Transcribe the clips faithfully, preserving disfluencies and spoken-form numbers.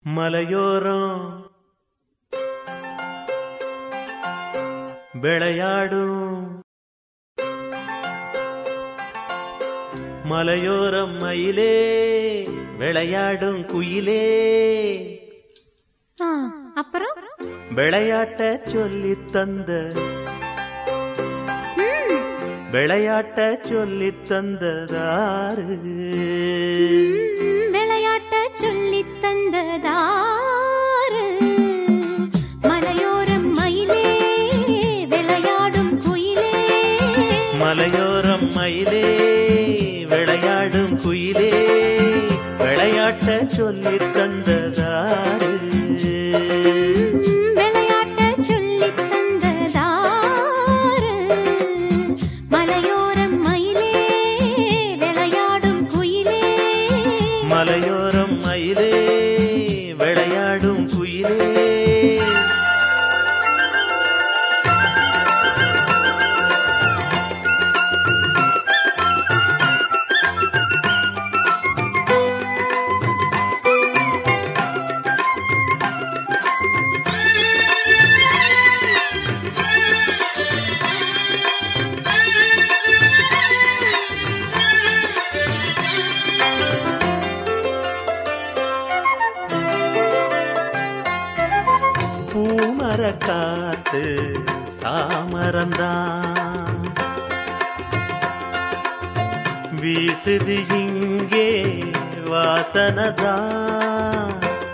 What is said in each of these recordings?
மலையோரம் விளையாடும் மலையோரம் மயிலே விளையாடும் குயிலே. அப்புறம் விளையாட்ட சொல்லி தந்த விளையாட்ட சொல்லி தந்ததாரு விளையாட்ட சொல்லி தந்ததாரு. மலையோரம் மயிலே விளையாடும் குயிலே. மலையோரம் மயிலே விளையாடும் குயிலே. விளையாட்ட சொல்லி தந்ததாரு விளையாட்ட சொல்லி தந்ததாரு. மலையோரம் மயிலே விளையாடும் குயிலே. மலையோரம் மயிலே விளையாடும் குயிலே. பூமர காத்து சாமரந்தான் வீசுது இங்கே வாசனதான்.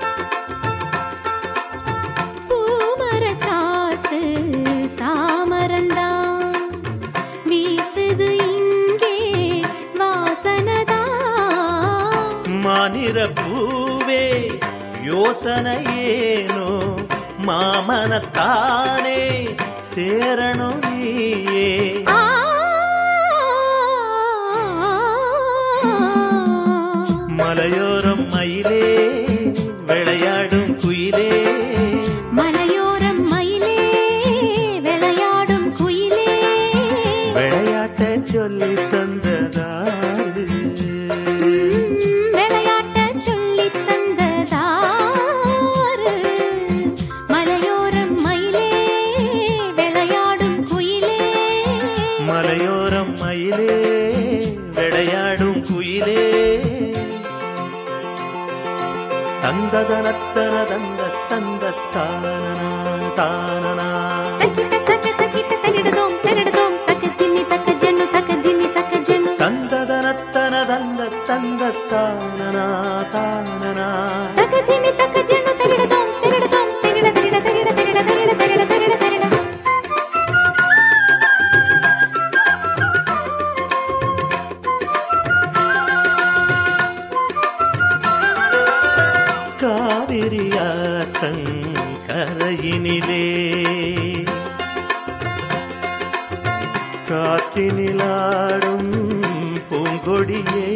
பூமர காத்து சாமரந்தான் வீசுது இங்கே வாசனதான். மானிர பூவே யோசனை ஏனோ மாமனத்தானே சேரணும் நீயே. மலையோரம் மயிலே விளையாடும் குயிலே. மலையோரம் மயிலே விளையாடும் குயிலே. விளையாட்ட சொல்லி தந்ததாரு விளையாட்ட சொல்லி தந்ததாரு. மலையோரம் மயிலே விளையாடும் குயிலே. மலையோரம் மயிலே விளையாடும் குயிலே. தந்ததனத்தன தந்த தந்த தானனா தானனா. தந்ததனத்தன தந்த தந்த தானனா தானனா. காவிரியாற்றங் கரையினிலே காற்றினிலாடும் பூங்கொடியே.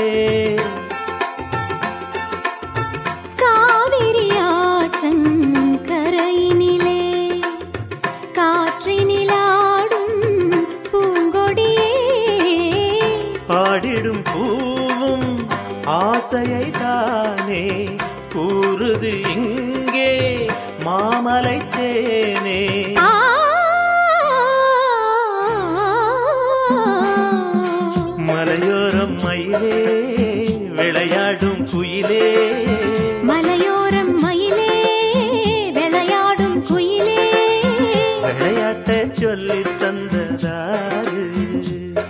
காவிரியாற்றங் கரையினிலே காற்றினிலாடும் பூங்கொடியே. ஆடிடும் பூவும் ஆசையை தானே கூறுது இங்கே மாமலை தேனே. மலையோரம் மயிலே விளையாடும் குயிலே. மலையோரம் மயிலே விளையாடும் குயிலே. விளையாட்ட சொல்லி தந்ததாரு